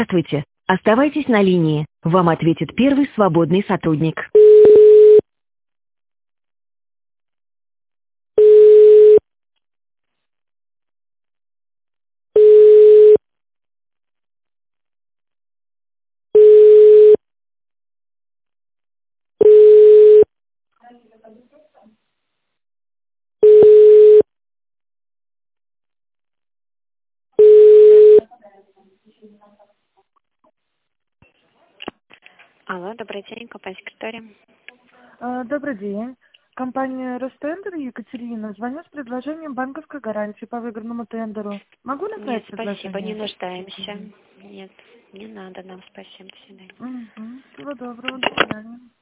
Здравствуйте. Оставайтесь на линии. Вам ответит первый свободный сотрудник. Алло, добрый день, компания секретарь. Добрый день. Компания Ростендер, Екатерина. Звоню с предложением банковской гарантии по выигранному тендеру. Могу Нет, направить спасибо, не предложение? нуждаемся. Нет, не надо нам, спасибо, до свидания. Всего доброго, до свидания.